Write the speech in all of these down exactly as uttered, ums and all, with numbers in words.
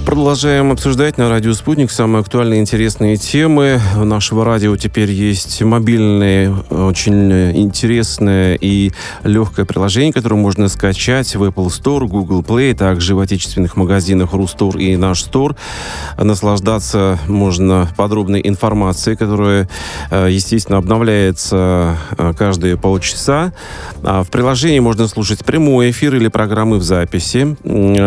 Продолжаем обсуждать на радио «Спутник» самые актуальные и интересные темы. У нашего радио теперь есть мобильное, очень интересное и легкое приложение, которое можно скачать в Apple Store, Google Play, также в отечественных магазинах Рустор и Наш Стор. Наслаждаться можно подробной информацией, которая, естественно, обновляется каждые полчаса. В приложении можно слушать прямой эфир или программы в записи.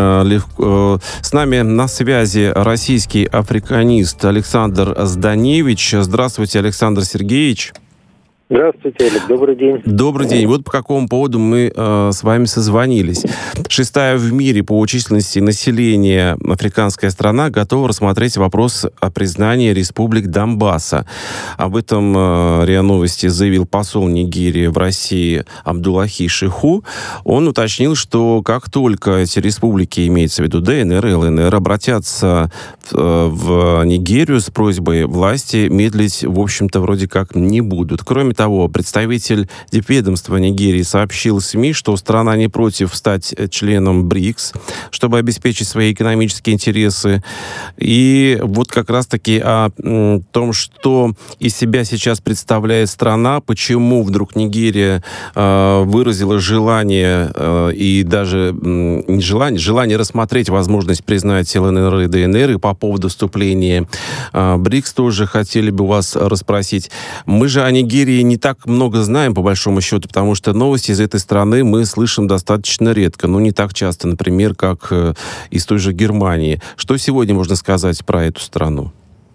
С нами на связи российский африканист Александр Зданевич. Здравствуйте, Александр Сергеевич. Здравствуйте, Олег. Добрый день. Добрый день. Вот по какому поводу мы э, с вами созвонились. Шестая в мире по численности населения африканская страна готова рассмотреть вопрос о признании республик Донбасса. Об этом э, РИА Новости заявил посол Нигерии в России Абдуллахи Шиху. Он уточнил, что как только эти республики, имеется в виду ДНР и ЛНР, обратятся в, э, в Нигерию с просьбой власти, медлить, в общем-то, вроде как не будут. Кроме того, представитель дипведомства Нигерии сообщил СМИ, что страна не против стать членом БРИКС, чтобы обеспечить свои экономические интересы. И вот как раз-таки о том, что из себя сейчас представляет страна, почему вдруг Нигерия э, выразила желание э, и даже э, не желание, желание рассмотреть возможность признать ЛНР и ДНР, и по поводу вступления э, БРИКС тоже хотели бы вас расспросить. Мы же о Нигерии не так много знаем, по большому счету, потому что новости из этой страны мы слышим достаточно редко, но не так часто, например, как э, из той же Германии. Что сегодня можно сказать про эту страну?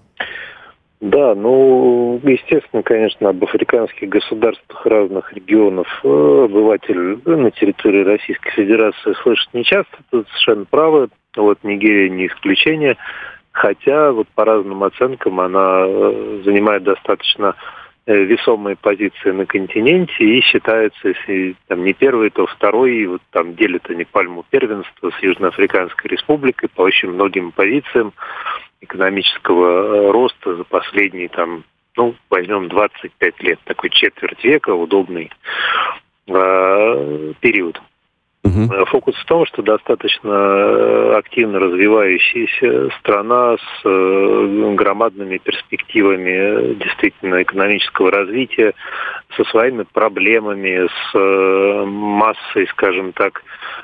Да, ну, естественно, конечно, об африканских государствах разных регионов обыватель на территории Российской Федерации слышит нечасто, тут совершенно правы. Вот Нигерия не исключение, хотя вот по разным оценкам она занимает достаточно весомые позиции на континенте и считается, если там не первый, то второй, и вот там делят они пальму первенства с Южноафриканской Республикой по очень многим позициям экономического роста за последние там, ну, возьмем двадцать пять лет, такой четверть века, удобный э, период. Uh-huh. Фокус в том, что достаточно активно развивающаяся страна с э, громадными перспективами действительно экономического развития, со своими проблемами, с э, массой, скажем так,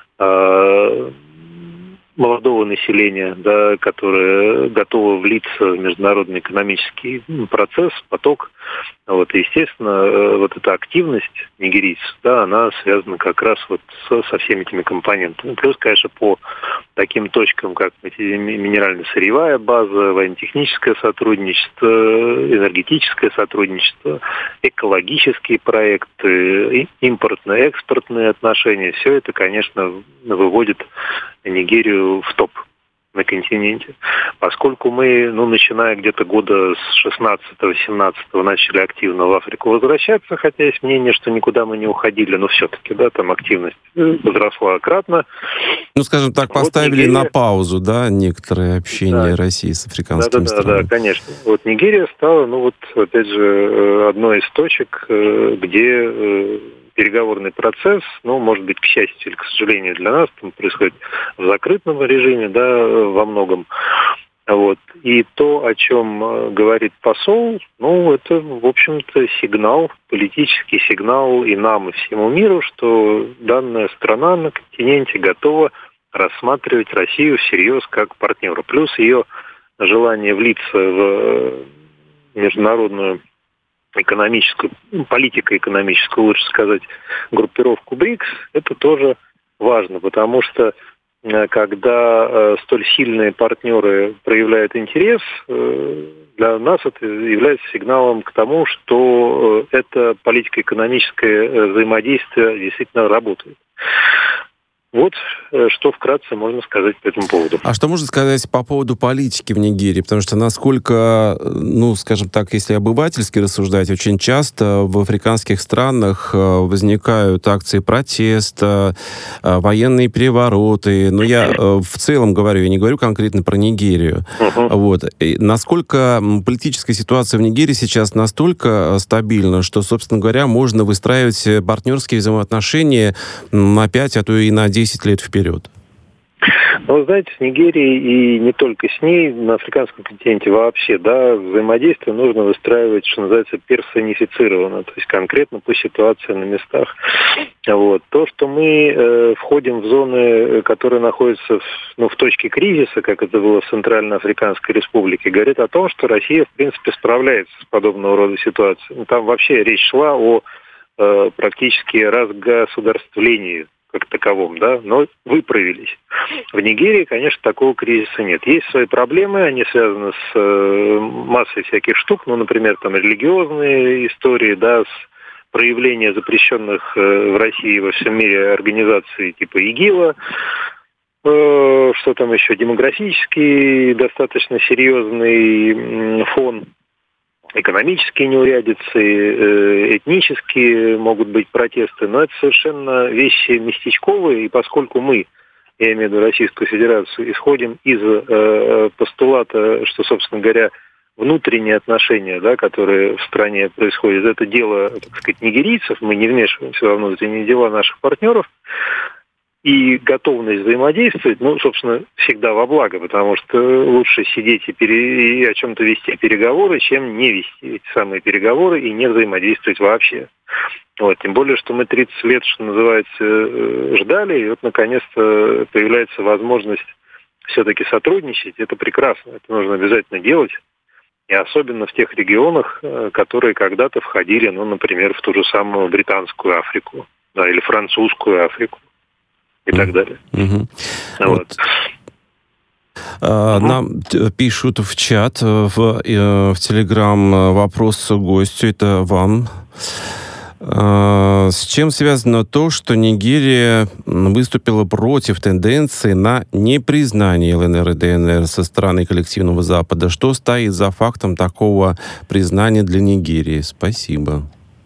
э, молодого населения, да, которое готово влиться в международный экономический процесс, поток. Вот, и, естественно, вот эта активность нигерийцев, да, она связана как раз вот со, со всеми этими компонентами. Плюс, конечно, по таким точкам, как минерально-сырьевая база, военно-техническое сотрудничество, энергетическое сотрудничество, экологические проекты, импортно-экспортные отношения, все это, конечно, выводит Нигерию в топ на континенте. Поскольку мы, ну, начиная где-то года с шестнадцатого-семнадцатого начали активно в Африку возвращаться, хотя есть мнение, что никуда мы не уходили, но все-таки, да, там активность возросла кратно. Ну, скажем так, поставили вот Нигерия... на паузу, да, некоторые общения, да, России с африканскими да, да, странами. Да, да, конечно. Вот Нигерия стала, ну, вот, опять же, одной из точек, где переговорный процесс, ну, может быть, к счастью или к сожалению для нас, там происходит в закрытом режиме, да, во многом. Вот. И то, о чем говорит посол, ну, это, в общем-то, сигнал, политический сигнал и нам, и всему миру, что данная страна на континенте готова рассматривать Россию всерьез как партнера. Плюс ее желание влиться в международную экономическую, политико-экономическую, лучше сказать, группировку БРИКС, это тоже важно, потому что когда э, столь сильные партнеры проявляют интерес, э, для нас это является сигналом к тому, что э, это политико-экономическое взаимодействие действительно работает. Вот что вкратце можно сказать по этому поводу. А что можно сказать по поводу политики в Нигерии? Потому что насколько, ну, скажем так, если обывательски рассуждать, очень часто в африканских странах возникают акции протеста, военные перевороты. Но я в целом говорю, я не говорю конкретно про Нигерию. Uh-huh. Вот. И насколько политическая ситуация в Нигерии сейчас настолько стабильна, что, собственно говоря, можно выстраивать партнерские взаимоотношения на пять, а то и на десять лет вперед? Но вы знаете, с Нигерией и не только с ней, на африканском континенте вообще, да, взаимодействие нужно выстраивать, что называется, персонифицированно, то есть конкретно по ситуации на местах. Вот. То, что мы э, входим в зоны, которые находятся в, ну, в точке кризиса, как это было в Центральноафриканской Республике, говорит о том, что Россия, в принципе, справляется с подобного рода ситуацией. Там вообще речь шла о э, практически разгосударствлении как таковом, да, но выправились. В Нигерии, конечно, такого кризиса нет. Есть свои проблемы, они связаны с э, массой всяких штук, ну, например, там религиозные истории, да, с проявления запрещенных э, в России и во всем мире организаций типа ИГИЛа, э, что там еще, демографический достаточно серьезный фон, экономические неурядицы, этнические могут быть протесты, но это совершенно вещи местечковые, и поскольку мы, я имею в виду Российскую Федерацию, исходим из э, постулата, что, собственно говоря, внутренние отношения, да, которые в стране происходят, это дело, так сказать, нигерийцев, мы не вмешиваемся во внутренние дела наших партнеров, и готовность взаимодействовать, ну, собственно, всегда во благо, потому что лучше сидеть и, пере... и о чем-то вести переговоры, чем не вести эти самые переговоры и не взаимодействовать вообще. Вот. Тем более, что мы тридцать лет, что называется, ждали, и вот, наконец-то, появляется возможность все-таки сотрудничать. Это прекрасно, это нужно обязательно делать. И особенно в тех регионах, которые когда-то входили, ну, например, в ту же самую британскую Африку, да, или французскую Африку. И так далее. Mm-hmm. Вот. Вот. Uh, нам пишут в чат, в, в Телеграм вопрос гостю, это вам. Uh, с чем связано то, что Нигерия выступила против тенденции на непризнание ЛНР и ДНР со стороны коллективного Запада? Что стоит за фактом такого признания для Нигерии? Спасибо.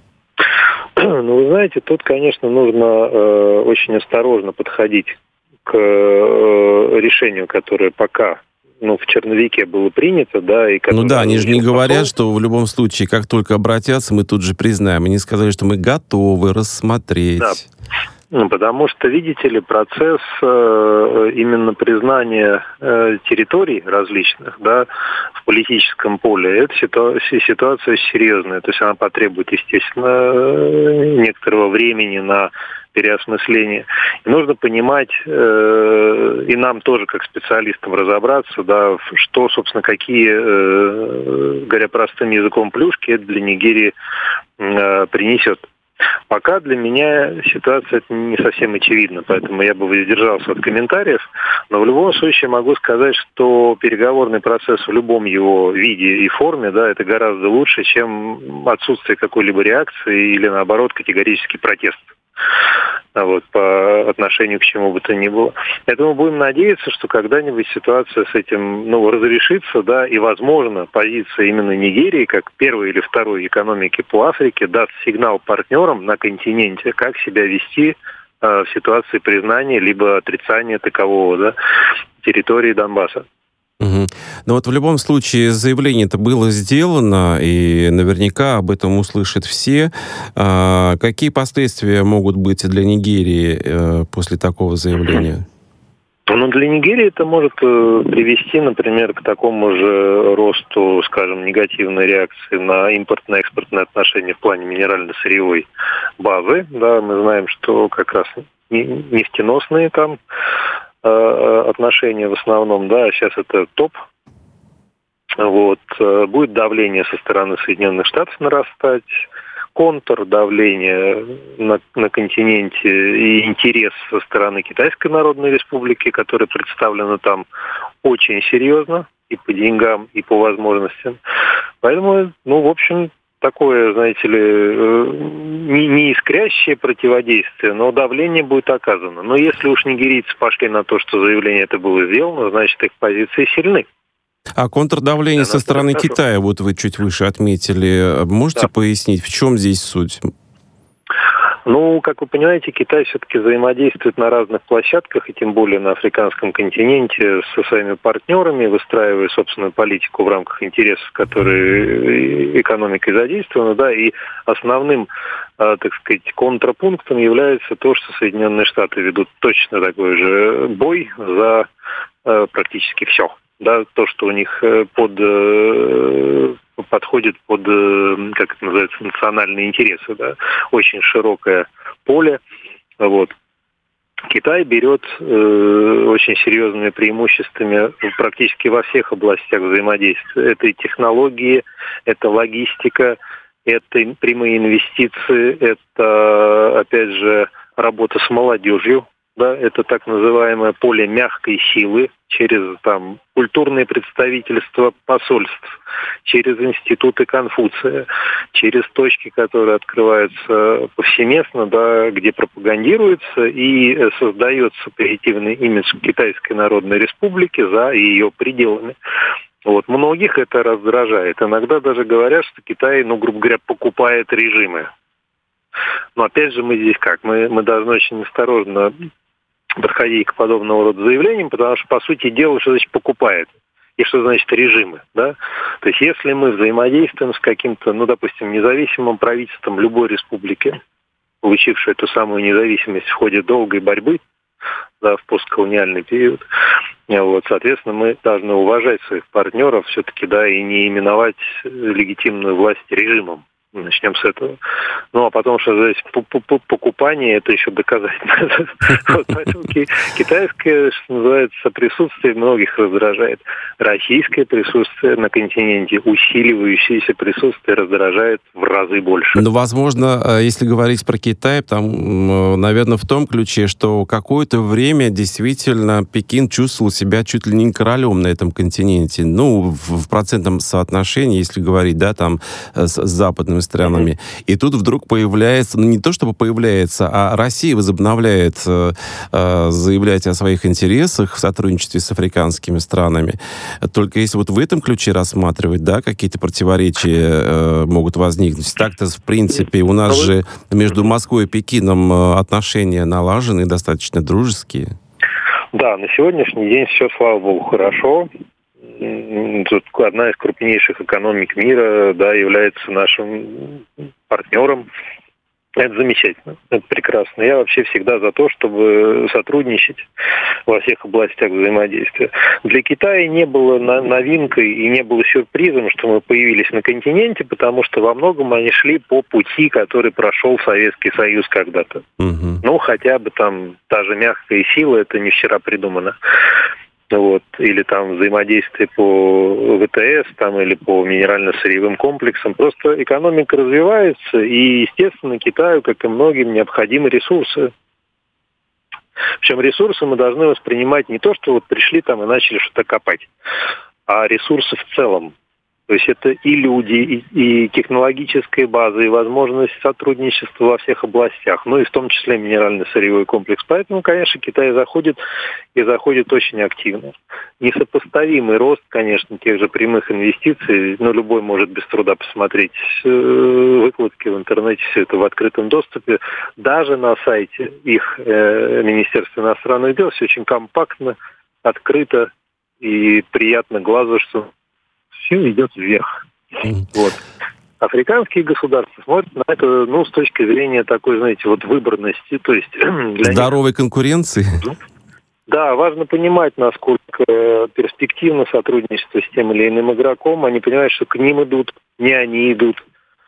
Ну, вы знаете, тут, конечно, нужно э, очень осторожно подходить к э, решению, которое пока, ну, в черновике было принято, да, и которое... Ну да, они же не потом... говорят, что в любом случае, как только обратятся, мы тут же признаем. Они сказали, что мы готовы рассмотреть. Да. Ну, потому что, видите ли, процесс э, именно признания э, территорий различных, да, в политическом поле, это ситуация, ситуация серьезная. То есть она потребует, естественно, некоторого времени на переосмысление. И нужно понимать, э, и нам тоже, как специалистам, разобраться, да, что, собственно, какие, э, говоря простым языком, плюшки это для Нигерии э, принесет. Пока для меня ситуация не совсем очевидна, поэтому я бы воздержался от комментариев. Но в любом случае могу сказать, что переговорный процесс в любом его виде и форме, да, это гораздо лучше, чем отсутствие какой-либо реакции или, наоборот, категорический протест. Вот, по отношению к чему бы то ни было. Поэтому будем надеяться, что когда-нибудь ситуация с этим, ну, разрешится, да, и, возможно, позиция именно Нигерии, как первой или второй экономики по Африке, даст сигнал партнерам на континенте, как себя вести э, в ситуации признания либо отрицания такового, да, территории Донбасса. Угу. Но вот в любом случае заявление-то было сделано, и наверняка об этом услышат все. А какие последствия могут быть для Нигерии э, после такого заявления? Ну, для Нигерии это может привести, например, к такому же росту, скажем, негативной реакции на импортно-экспортные отношения в плане минерально-сырьевой базы. Да, мы знаем, что как раз нефтеносные там отношения в основном, да, сейчас это топ. Вот. Будет давление со стороны Соединенных Штатов нарастать, контрдавление на, на континенте и интерес со стороны Китайской Народной Республики, которая представлена там очень серьезно и по деньгам, и по возможностям. Поэтому, ну, в общем, такое, знаете ли, не, не искрящее противодействие, но давление будет оказано. Но если уж нигерийцы пошли на то, что заявление это было сделано, значит, их позиции сильны. А контрдавление да, со стороны хорошо. Китая, вот вы чуть выше отметили, можете да. пояснить, в чем здесь суть? Ну, как вы понимаете, Китай все-таки взаимодействует на разных площадках, и тем более на африканском континенте со своими партнерами, выстраивая собственную политику в рамках интересов, которые экономикой задействованы, да, и основным, так сказать, контрапунктом является то, что Соединенные Штаты ведут точно такой же бой за практически все. Да, то, что у них под, подходит под, как это называется, национальные интересы, да, очень широкое поле. Вот. Китай берет э, очень серьезными преимуществами практически во всех областях взаимодействия. Это и технологии, это логистика, это прямые инвестиции, это, опять же, работа с молодежью. Да, это так называемое поле мягкой силы через там культурные представительства посольств, через институты Конфуция, через точки, которые открываются повсеместно, да, где пропагандируется и создается позитивный имидж Китайской Народной Республики за ее пределами. Вот. Многих это раздражает. Иногда даже говорят, что Китай, ну, грубо говоря, покупает режимы. Но опять же мы здесь как? Мы, мы должны очень осторожно подходить к подобного рода заявлениям, потому что, по сути дела, что значит покупает и что значит режимы, да? То есть, если мы взаимодействуем с каким-то, ну, допустим, независимым правительством любой республики, получившей эту самую независимость в ходе долгой борьбы, да, в постколониальный период, вот, соответственно, мы должны уважать своих партнеров все-таки, да, и не именовать легитимную власть режимом. Начнем с этого. Ну, а потом, что здесь покупание, это еще доказать надо. Поэтому китайское, что называется, присутствие многих раздражает. Российское присутствие на континенте, усиливающееся присутствие, раздражает в разы больше. Ну, возможно, если говорить про Китай, там, наверное, в том ключе, что какое-то время действительно Пекин чувствовал себя чуть ли не королем на этом континенте. Ну, в процентном соотношении, если говорить, да, там, с западными странами. Mm-hmm. И тут вдруг появляется, ну не то чтобы появляется, а Россия возобновляет э, э, заявлять о своих интересах в сотрудничестве с африканскими странами. Только если вот в этом ключе рассматривать, да, какие-то противоречия э, могут возникнуть. Так-то, в принципе, у нас же между Москвой и Пекином отношения налажены, достаточно дружеские. Да, на сегодняшний день все, слава богу, хорошо. Тут одна из крупнейших экономик мира, да, является нашим партнером. Это замечательно, это прекрасно. Я вообще всегда за то, чтобы сотрудничать во всех областях взаимодействия. Для Китая не было новинкой и не было сюрпризом, что мы появились на континенте, потому что во многом они шли по пути, который прошел Советский Союз когда-то. Угу. Ну, хотя бы там та же мягкая сила, это не вчера придумано. Вот, или там взаимодействие по ВТС, там, или по минерально-сырьевым комплексам. Просто экономика развивается, и, естественно, Китаю, как и многим, необходимы ресурсы. Причем ресурсы мы должны воспринимать не то, что вот пришли там и начали что-то копать, а ресурсы в целом. То есть это и люди, и, и технологическая база, и возможность сотрудничества во всех областях, ну и в том числе минерально-сырьевой комплекс. Поэтому, конечно, Китай заходит и заходит очень активно. Несопоставимый рост, конечно, тех же прямых инвестиций, но любой может без труда посмотреть выкладки в интернете, все это в открытом доступе. Даже на сайте их э, Министерства иностранных дел все очень компактно, открыто и приятно глазу, что все идет вверх. Mm. Вот. Африканские государства смотрят на это, ну, с точки зрения такой, знаете, вот выборности, то есть для здоровой них... конкуренции. Да, важно понимать, насколько перспективно сотрудничество с тем или иным игроком. Они понимают, что к ним идут, не они идут,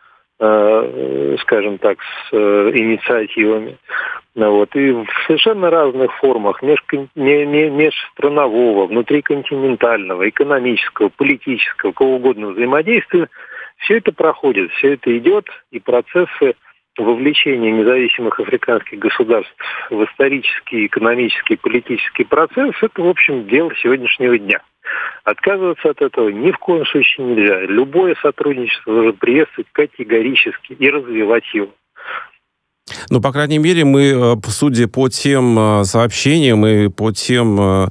э, скажем так, с э, инициативами. Вот. И в совершенно разных формах межкон... межстранового, внутриконтинентального, экономического, политического, кого угодно взаимодействия, все это проходит, все это идет, и процессы вовлечения независимых африканских государств в исторический, экономический, политический процесс, это, в общем, дело сегодняшнего дня. Отказываться от этого ни в коем случае нельзя. Любое сотрудничество нужно приветствовать категорически и развивать его. Ну, по крайней мере, мы, судя по тем сообщениям и по тем ну,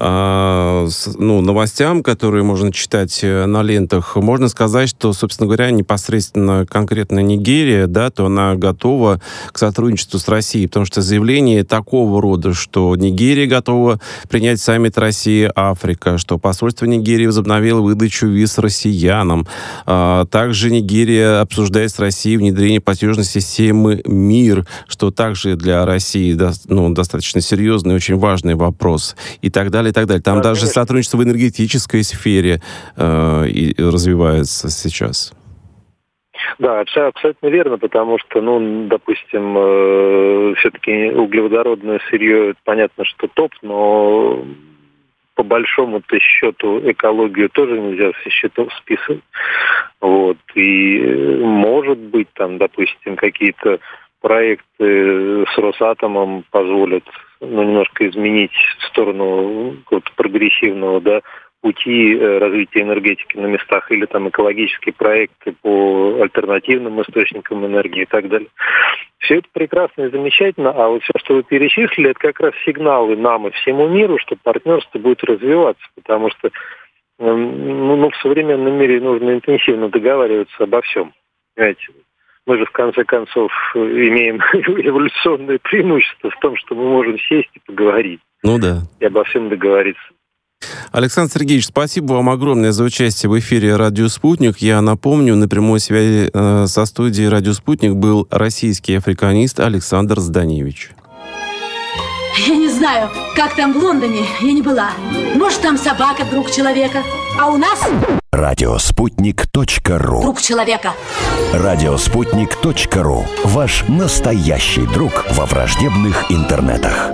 новостям, которые можно читать на лентах, можно сказать, что, собственно говоря, непосредственно конкретно Нигерия, да, то она готова к сотрудничеству с Россией, потому что заявление такого рода, что Нигерия готова принять саммит Россия-Африка, что посольство Нигерии возобновило выдачу виз россиянам. Также Нигерия обсуждает с Россией внедрение платежной системы МИ мир, что также для России ну, достаточно серьезный и очень важный вопрос, и так далее, и так далее. Там да, даже конечно. Сотрудничество в энергетической сфере э, и развивается сейчас. Да, абсолютно верно, потому что, ну, допустим, э, все-таки углеводородное сырье, понятно, что топ, но по большому-то счету экологию тоже нельзя со счетов списывать. Вот. И может быть, там, допустим, какие-то проекты с Росатомом позволят, ну, немножко изменить в сторону какого-то прогрессивного, да, пути развития энергетики на местах, или там экологические проекты по альтернативным источникам энергии и так далее. Все это прекрасно и замечательно, а вот все, что вы перечислили, это как раз сигналы нам и всему миру, что партнерство будет развиваться, потому что ну, ну, в современном мире нужно интенсивно договариваться обо всем. Понимаете? Мы же, в конце концов, имеем эволюционное преимущество в том, что мы можем сесть и поговорить. Ну да. И обо всем договориться. Александр Сергеевич, спасибо вам огромное за участие в эфире «Радио Спутник». Я напомню, на прямой связи э, со студией «Радио Спутник» был российский африканист Александр Зданевич. Я не знаю, как там в Лондоне, я не была. Может, там собака, друг человека. А у нас... Радиоспутник точка ру. Друг человека. Радиоспутник точка ру. Ваш настоящий друг во враждебных интернетах.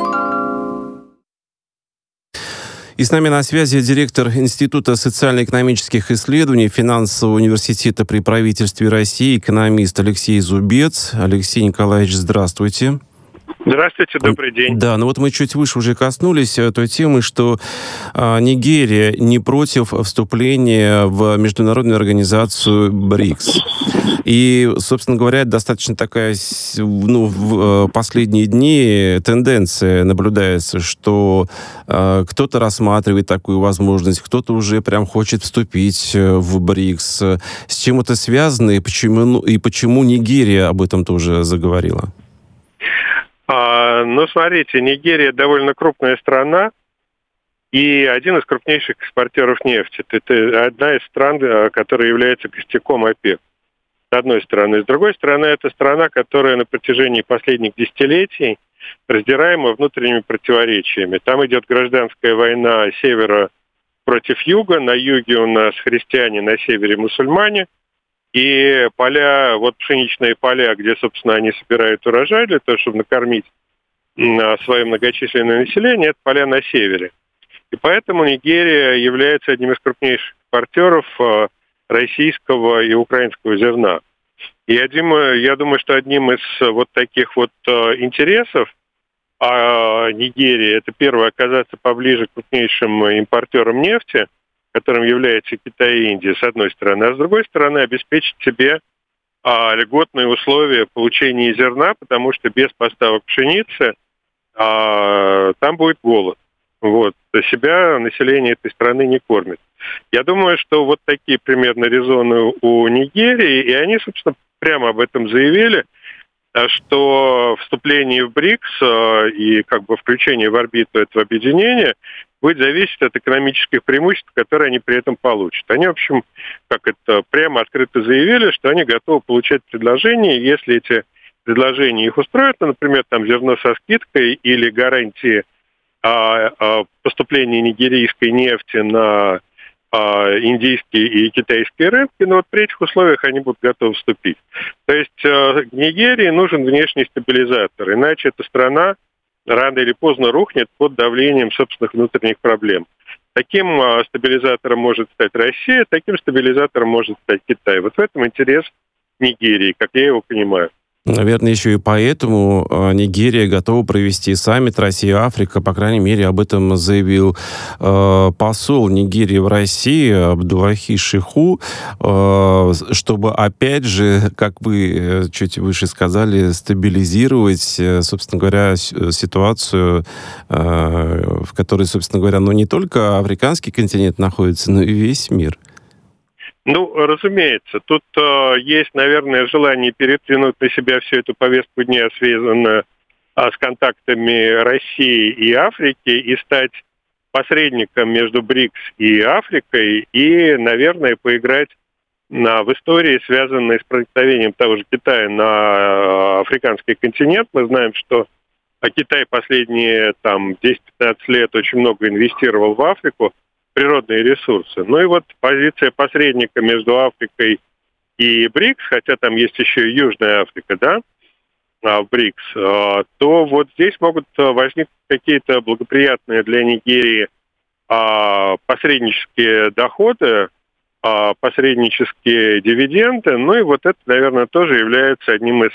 И с нами на связи директор Института социально-экономических исследований Финансового университета при правительстве России, экономист Алексей Зубец. Алексей Николаевич, здравствуйте. Здравствуйте, добрый день. Да, ну вот мы чуть выше уже коснулись той темы, что а, Нигерия не против вступления в международную организацию БРИКС. И, собственно говоря, достаточно такая, ну, в последние дни тенденция наблюдается, что э, кто-то рассматривает такую возможность, кто-то уже прям хочет вступить в БРИКС. С чем это связано и почему, и почему Нигерия об этом тоже заговорила? А, ну, смотрите, Нигерия довольно крупная страна и один из крупнейших экспортеров нефти. Это одна из стран, которая является костяком ОПЕК. С одной стороны. С другой стороны, это страна, которая на протяжении последних десятилетий раздираема внутренними противоречиями. Там идет гражданская война севера против юга. На юге у нас христиане, на севере мусульмане. И поля, вот пшеничные поля, где, собственно, они собирают урожай для того, чтобы накормить свое многочисленное население, это поля на севере. И поэтому Нигерия является одним из крупнейших экспортеров российского и украинского зерна. И одним, я думаю, что одним из вот таких вот интересов а Нигерии, это первое, оказаться поближе к крупнейшим импортерам нефти, которым является Китай и Индия, с одной стороны, а с другой стороны обеспечить себе а, льготные условия получения зерна, потому что без поставок пшеницы а, там будет голод. Вот. Себя население этой страны не кормит. Я думаю, что вот такие примерно резоны у Нигерии, и они, собственно, прямо об этом заявили, что вступление в БРИКС и как бы включение в орбиту этого объединения будет зависеть от экономических преимуществ, которые они при этом получат. Они, в общем, как это прямо открыто заявили, что они готовы получать предложения, если эти предложения их устроят, ну, например, там зерно со скидкой или гарантии а, а, поступления нигерийской нефти на а, индийские и китайские рынки, но вот при этих условиях они будут готовы вступить. То есть а, Нигерии нужен внешний стабилизатор, иначе эта страна рано или поздно рухнет под давлением собственных внутренних проблем. Таким а, стабилизатором может стать Россия, таким стабилизатором может стать Китай. Вот в этом интерес Нигерии, как я его понимаю. Наверное, еще и поэтому Нигерия готова провести саммит Россия-Африка. По крайней мере, об этом заявил э, посол Нигерии в России Абдуллахи Шиху, э, чтобы, опять же, как вы чуть выше сказали, стабилизировать, собственно говоря, ситуацию, э, в которой, собственно говоря, ну, не только африканский континент находится, но и весь мир. Ну, разумеется, тут э, есть, наверное, желание передвинуть на себя всю эту повестку дня, связанную э, с контактами России и Африки, и стать посредником между БРИКС и Африкой, и, наверное, поиграть в истории, связанной с проникновением того же Китая на африканский континент. Мы знаем, что Китай последние там, десять-пятнадцать лет очень много инвестировал в Африку, природные ресурсы. Ну и вот позиция посредника между Африкой и БРИКС, хотя там есть еще и Южная Африка, да, в БРИКС, то вот здесь могут возникнуть какие-то благоприятные для Нигерии посреднические доходы, посреднические дивиденды. Ну и вот это, наверное, тоже является одним из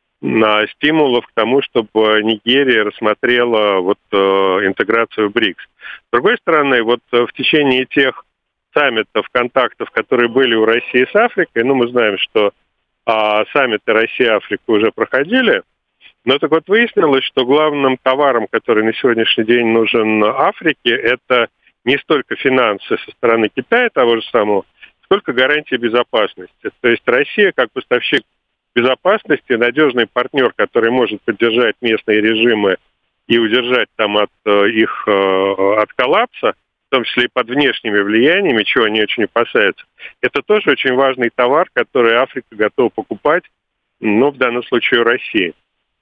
стимулов к тому, чтобы Нигерия рассмотрела вот интеграцию в БРИКС. С другой стороны, вот в течение тех саммитов, контактов, которые были у России с Африкой, ну, мы знаем, что а, саммиты Россия-Африка уже проходили, но так вот выяснилось, что главным товаром, который на сегодняшний день нужен Африке, это не столько финансы со стороны Китая того же самого, сколько гарантия безопасности. То есть Россия, как поставщик безопасности, надежный партнер, который может поддержать местные режимы и удержать там от их от коллапса, в том числе и под внешними влияниями, чего они очень опасаются. Это тоже очень важный товар, который Африка готова покупать, но в данном случае России.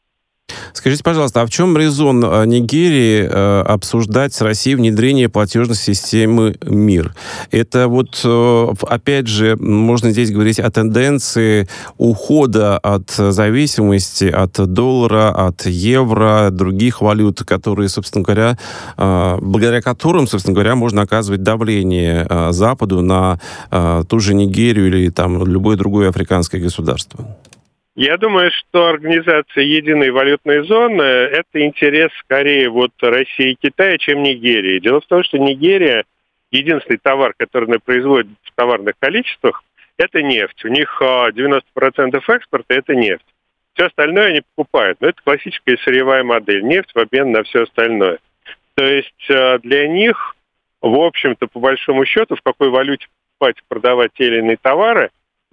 Скажите, пожалуйста, а в чем резон Нигерии э, обсуждать с Россией внедрение платежной системы МИР? Это вот, э, опять же, можно здесь говорить о тенденции ухода от зависимости от доллара, от евро, других валют, которые, собственно говоря, э, благодаря которым, собственно говоря, можно оказывать давление э, Западу на э, ту же Нигерию или там любое другое африканское государство? Я думаю, что организация единой валютной зоны – это интерес скорее вот России и Китая, чем Нигерии. Дело в том, что Нигерия – единственный товар, который она производит в товарных количествах, это нефть. У них девяносто процентов экспорта – это нефть. Все остальное они покупают. Но это классическая сырьевая модель. Нефть в обмен на все остальное. То есть для них, в общем-то, по большому счету, в какой валюте покупать и продавать те или иные товары,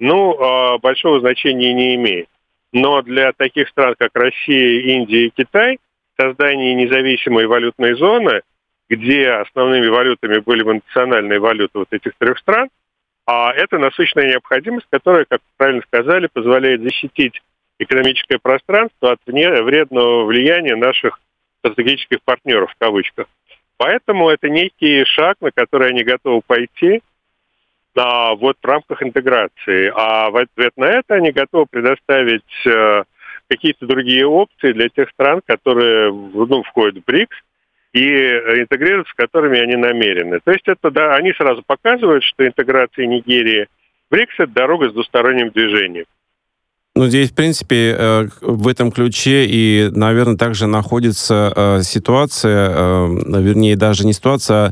ну, большого значения не имеет. Но для таких стран, как Россия, Индия и Китай, создание независимой валютной зоны, где основными валютами были бы национальные валюты вот этих трех стран, а это насущная необходимость, которая, как правильно сказали, позволяет защитить экономическое пространство от вредного влияния наших стратегических партнеров, в кавычках. Поэтому это некий шаг, на который они готовы пойти, А, вот в рамках интеграции. А в ответ на это они готовы предоставить э, какие-то другие опции для тех стран, которые ну, входят в БРИКС, и интегрироваться с которыми они намерены. То есть это, да, они сразу показывают, что интеграция Нигерии в БРИКС – это дорога с двусторонним движением. Ну, здесь, в принципе, в этом ключе и, наверное, также находится ситуация, вернее, даже не ситуация,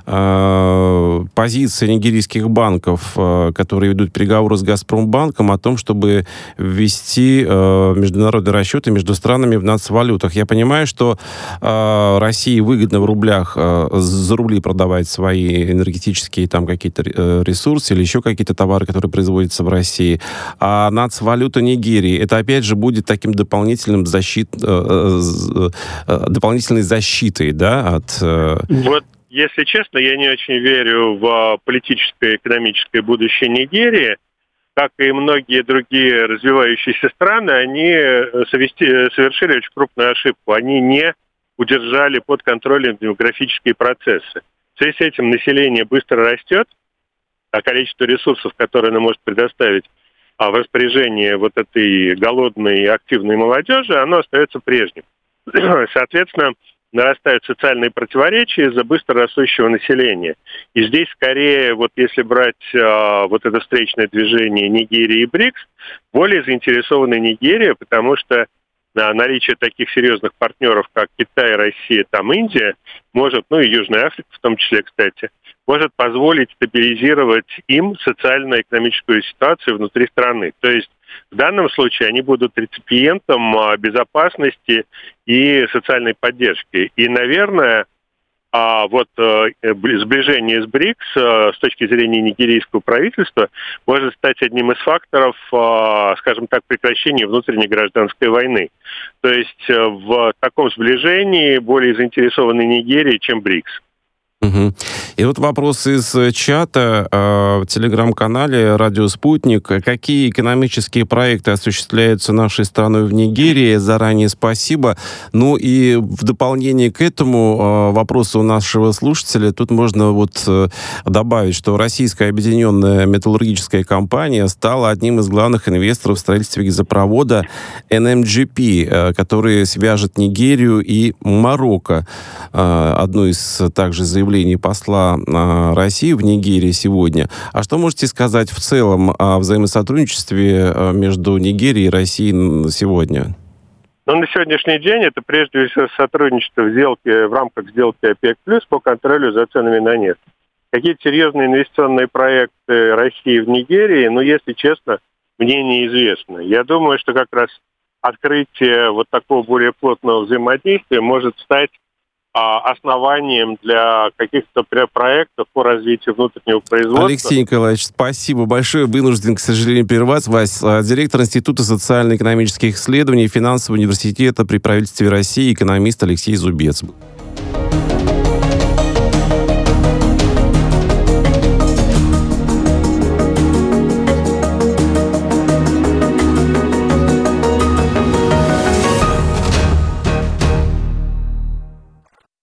а позиция нигерийских банков, которые ведут переговоры с Газпромбанком о том, чтобы ввести международные расчеты между странами в нацвалютах. Я понимаю, что России выгодно в рублях за рубли продавать свои энергетические там какие-то ресурсы или еще какие-то товары, которые производятся в России, а нацвалюта не Нигерии, это опять же будет таким дополнительным защит, э, э, э, дополнительной защитой, да, от... Э... Вот, если честно, я не очень верю в политическое и экономическое будущее Нигерии. Как и многие другие развивающиеся страны, они совести, совершили очень крупную ошибку. Они не удержали под контролем демографические процессы. В связи с этим население быстро растет, а количество ресурсов, которые оно может предоставить, а в распоряжении вот этой голодной и активной молодежи, оно остается прежним. Соответственно, нарастают социальные противоречия из-за быстро растущего населения. И здесь скорее, вот если брать а, вот это встречное движение Нигерии и БРИКС, более заинтересована Нигерия, потому что а, наличие таких серьезных партнеров, как Китай, Россия, там Индия, может, ну и Южная Африка в том числе, кстати, может позволить стабилизировать им социально-экономическую ситуацию внутри страны. То есть в данном случае они будут реципиентом безопасности и социальной поддержки. И, наверное, вот сближение с БРИКС с точки зрения нигерийского правительства может стать одним из факторов, скажем так, прекращения внутренней гражданской войны. То есть в таком сближении более заинтересованы Нигерия, чем БРИКС. Угу. И вот вопрос из чата э, в телеграм-канале «Радио Спутник». Какие экономические проекты осуществляются нашей страной в Нигерии? Заранее спасибо. Ну и в дополнение к этому э, вопросу у нашего слушателя, тут можно вот э, добавить, что Российская объединенная металлургическая компания стала одним из главных инвесторов в строительстве газопровода эн эм джи пи, э, который свяжет Нигерию и Марокко. Э, одно из также заявлений посла э, России в Нигерии сегодня. А что можете сказать в целом о взаимосотрудничестве э, между Нигерией и Россией сегодня? Ну, на сегодняшний день это прежде всего сотрудничество в сделке, в рамках сделки ОПЕК+, по контролю за ценами на нефть. Какие-то серьезные инвестиционные проекты России в Нигерии, ну, если честно, мне неизвестно. Я думаю, что как раз открытие вот такого более плотного взаимодействия может стать основанием для каких-то проектов по развитию внутреннего производства. Алексей Николаевич, спасибо большое. Вынужден, к сожалению, прервать вас. Директор Института социально-экономических исследований Финансового университета при правительстве России, экономист Алексей Зубец.